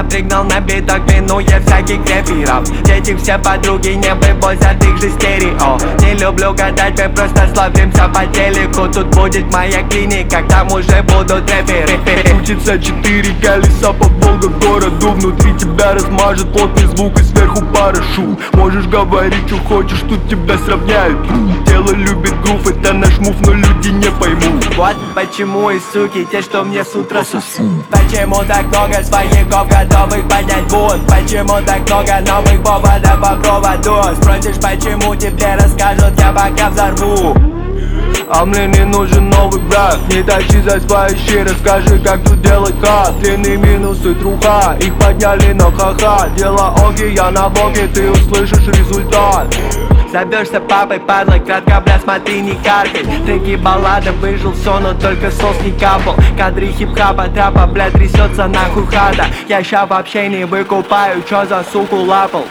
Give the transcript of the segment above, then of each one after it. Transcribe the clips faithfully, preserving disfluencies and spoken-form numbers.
пригнал на биток, минуя всяких рэперов. Дети все подруги, не вывозят их же стерео. Не люблю гадать, мы просто славимся по телеку. Тут будет моя клиника, там уже будут рэперы. Крутится четыре колеса по Волгогороду. Внутри тебя размажет плотный звук и сверху парашют. Можешь говорить, что хочешь, тут тебя сравняют. Тело любит грув, это наш мув, но люди не поймут. Вот почему и суки, те, что мне с утра сосут. Почему так много свояков, готовых поднять бунт? Почему так много новых поводов по проводу? Спросишь, почему, тебе расскажут, я пока взорву. А мне не нужен новый брат. Не тащи за свои щи, расскажи, как тут делать хат. Длинные минусы, труха, их подняли на ха-ха. Дело оги, я на боге, ты услышишь результат. Зовешься папой, падла, кратко, бля, смотри, не каркай. Треки, баллада, выжил все, но только сос не капал. Кадры хип-хапа, трапа, бля, трясется нахуй хата. Я ща вообще не выкупаю, чё за суку лапал.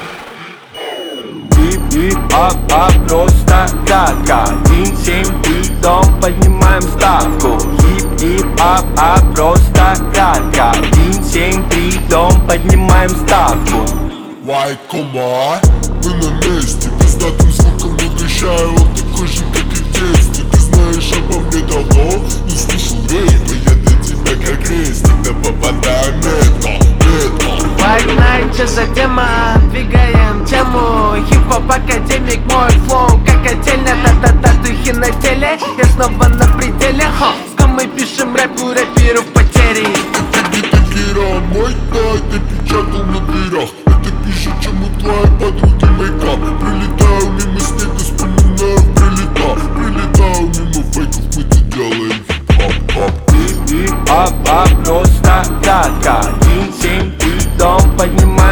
Хип-хип-ап-ап, просто кратко. Один, семь, три, дом, поднимаем ставку. Хип-хип-ап-ап, просто кратко. Один, семь, три, дом, поднимаем ставку. Вай, кома, мы на месте. Пиздатым звуком угощаю, он такой же, как и в детстве. Ты знаешь обо мне давно, не слышал рэпа. Я для тебя как крестик, да попадаю метко, метко. Погнали, чё за тема, двигаем тему. Хип-хоп академик, мой флоу как отдельно. Та-та-татухи на теле, я снова на пределе. Ха, мы пишем рэп, у рэперов потери. Это гитагира, мой тай, ты печатал на дверях. Это пища, чем у твоей подруги мейкап. Прилетаю мимо снега, вспоминаю прилета. Прилетаю мимо фейков, мы тут делаем хип-хоп. Хип-хип-ап-ап, просто кратко. Один, семь, три, дом, поднимаем